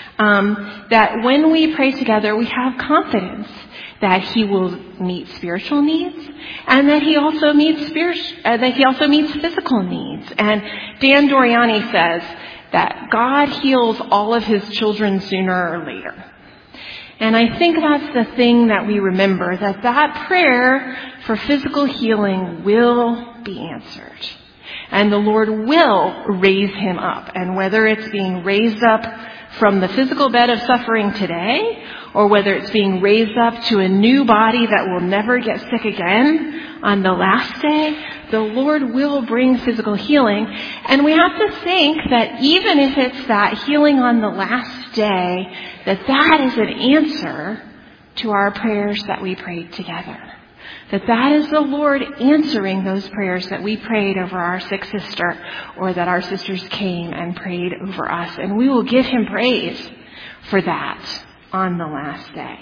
That when we pray together, we have confidence that he will meet spiritual needs, and that he also meets physical needs. And Dan Doriani says that God heals all of his children sooner or later. And I think that's the thing that we remember, that prayer for physical healing will be answered. And the Lord will raise him up. And whether it's being raised up from the physical bed of suffering today, or whether it's being raised up to a new body that will never get sick again on the last day, the Lord will bring physical healing. And we have to think that even if it's that healing on the last day, that is an answer to our prayers that we prayed together. That is the Lord answering those prayers that we prayed over our sick sister, or that our sisters came and prayed over us. And we will give him praise for that on the last day.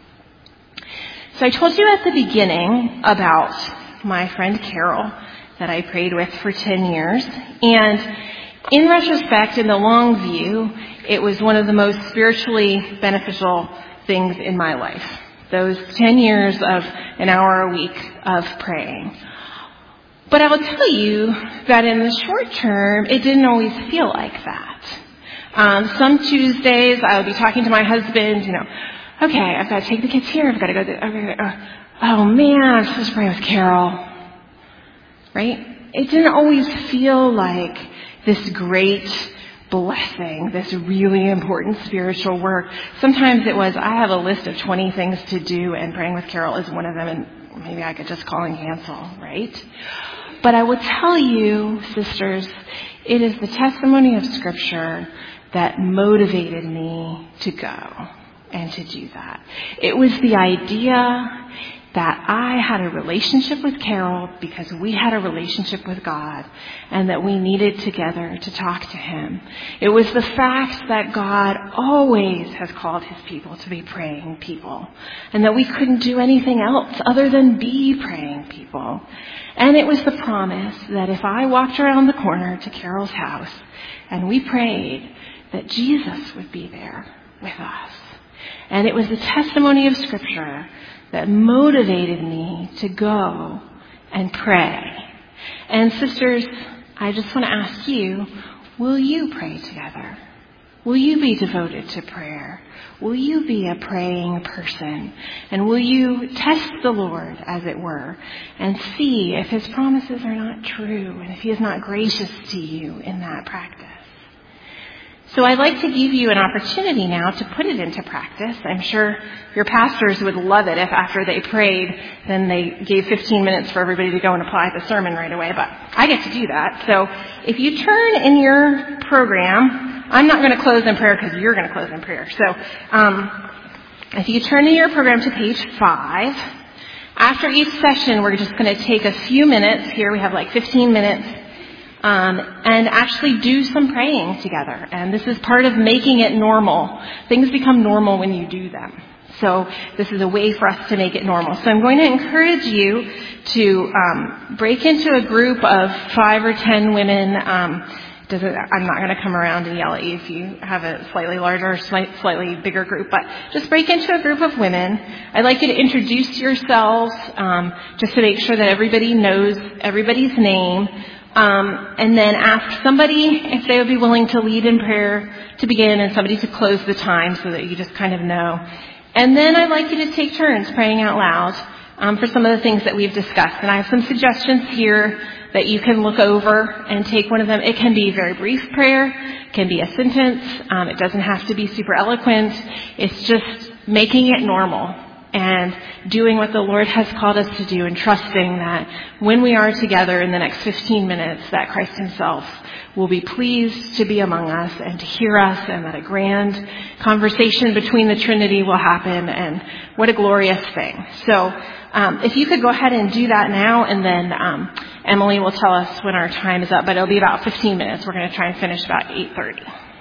So I told you at the beginning about my friend Carol that I prayed with for 10 years. And in retrospect, in the long view, it was one of the most spiritually beneficial things in my life. Those 10 years of an hour a week of praying. But I will tell you that in the short term, it didn't always feel like that. Some Tuesdays, I would be talking to my husband, okay, I've got to take the kids here, I've got to go oh man, I'm supposed to pray with Carol. Right? It didn't always feel like this great blessing, this really important spiritual work. Sometimes it was, I have a list of 20 things to do, and praying with Carol is one of them, and maybe I could just call and cancel, right? But I will tell you, sisters, it is the testimony of Scripture that motivated me to go and to do that. It was the idea that I had a relationship with Carol because we had a relationship with God, and that we needed together to talk to him. It was the fact that God always has called his people to be praying people, and that we couldn't do anything else other than be praying people. And it was the promise that if I walked around the corner to Carol's house and we prayed, that Jesus would be there with us. And it was the testimony of Scripture that motivated me to go and pray. And sisters, I just want to ask you, will you pray together? Will you be devoted to prayer? Will you be a praying person? And will you test the Lord, as it were, and see if his promises are not true, and if he is not gracious to you in that practice? So I'd like to give you an opportunity now to put it into practice. I'm sure your pastors would love it if after they prayed, then they gave 15 minutes for everybody to go and apply the sermon right away, but I get to do that. So if you turn in your program, I'm not going to close in prayer because you're going to close in prayer. So if you turn in your program to page 5, after each session, we're just going to take a few minutes. Here we have like 15 minutes. And actually do some praying together. And this is part of making it normal. Things become normal when you do them. So this is a way for us to make it normal. So I'm going to encourage you to break into a group of 5 or 10 women. I'm not going to come around and yell at you if you have a slightly larger or slightly bigger group, but just break into a group of women. I'd like you to introduce yourselves just to make sure that everybody knows everybody's name. And then ask somebody if they would be willing to lead in prayer to begin, and somebody to close the time so that you just kind of know. And then I'd like you to take turns praying out loud for some of the things that we've discussed. And I have some suggestions here that you can look over and take one of them. It can be a very brief prayer. It can be a sentence. It doesn't have to be super eloquent. It's just making it normal and doing what the Lord has called us to do, and trusting that when we are together in the next 15 minutes, that Christ himself will be pleased to be among us and to hear us, and that a grand conversation between the Trinity will happen. And what a glorious thing. So if you could go ahead and do that now, and then Emily will tell us when our time is up, but it'll be about 15 minutes. We're going to try and finish about 8:30.